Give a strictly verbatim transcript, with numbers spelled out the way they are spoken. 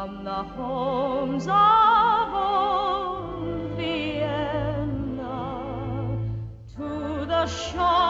from the homes of old Vienna to the shore